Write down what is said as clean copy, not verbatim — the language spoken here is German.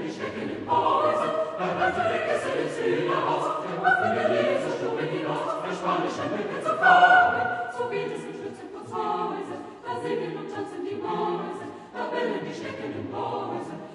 die stecken im Häuser, da bleibt der Kessel ins Hühnerhaus, der offene Lesestube hinaus, der spanische Mücke zu kauen. So geht es im Schützenputzhäuser, da singen und tanzen die Mäuse, da bellen die Schnecken im Häuser.